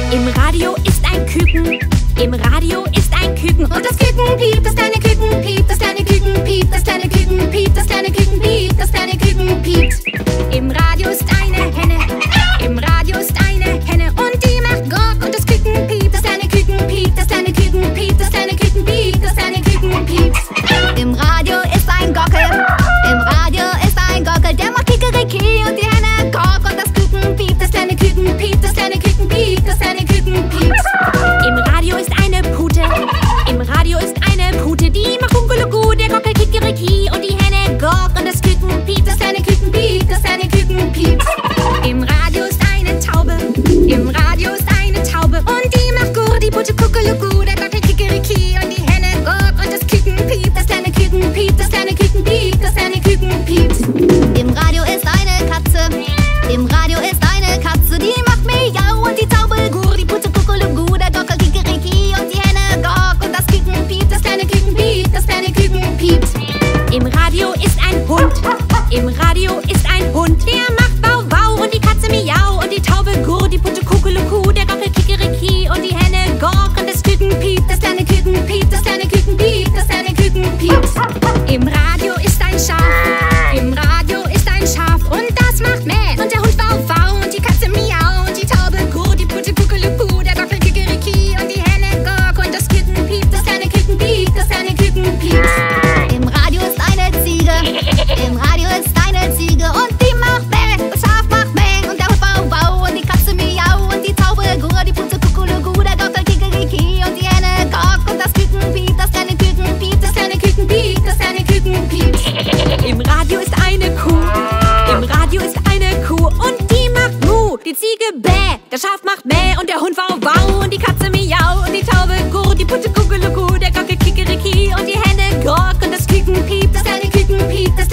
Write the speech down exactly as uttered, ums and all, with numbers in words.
Im Radio ist ein Küken, im Radio ist ein Küken. Und das Küken piept, das kleine Küken piept, das kleine Küken piept, das kleine Küken piept, das kleine Küken piept, das kleine Küken piept. Im Radio ist eine Henne, im Radio ist eine Henne und die macht Gok und das Küken piept, das kleine Küken piept, das kleine Küken piept, das kleine Küken piept, das kleine Küken piept. Im Radio ist ein Gockel, im Radio ist ein Gockel, der macht Kikeriki und die Henne Gok und das Küken piept, das kleine Küken piept, das kleine Küken piept, das kleine Küken piept. Im Radio ist eine Pute, im Radio ist eine Pute, die macht Kunkuluku, der Gockel Kikeriki und die Henne Gok und das Küken piept, das kleine Küken piept, das kleine Küken piept. Im Radio ist eine Taube, im Radio ist eine Taube und die macht Gur, die Pute Kuckuluku, der Gockel Kikeriki und die Henne Gok und das Küken piept, das kleine Küken piept, das kleine Küken piept, das kleine Küken piept. Im Radio ist eine Katze, im Radio ist eine Katze, die macht Miau und die Taube Gur, die Pute Kuckuluku, der Gockel Kikeriki und die Henne Gok und das Küken piept, das kleine Küken piept, das kleine Küken piept. Im Radio ist ein Hund, im Radio ist ein Hund, der macht Bau Bau und die Katze Miau und die Taube Gur, die Pute Kuckuluku, der Gockel Kikeriki und die Henne Gok und das Küken piept, das kleine Küken piept, das kleine Küken piept, das kleine Küken piept. Im Radio ist ein Schaf, im Radio ist ein Schaf und das macht Mäh und der Hund Bau Bau und die Katze Miau und die Taube Gur, die Pute Kuckuluku, der Gockel Kikeriki und die Henne Gok und das Küken piept, das kleine Küken piept, das kleine Küken piept. Im Radio ist eine Ziege, im Radio ist eine Ziege und die macht Bäh, das Schaf macht Bäh und der Hund Bau Bau und die Katze Miau und die Taube Gur, die Pute Kuckuluku, der Gockel Kikeriki und die Henne Gok und das Küken piept, das kleine Küken piept, das kleine Küken piept, das kleine Küken piept. Im Radio ist eine Kuh, im Radio ist eine Kuh und die macht Mu, die Ziege Bäh, der Schaf macht Mäh und der Hund Wau Wau und die Katze Miau und die Taube Gur, die Pute Kuckuluku, der Gockel Kikeriki und die Henne Gok und das Küken piept, das kleine Küken piept, das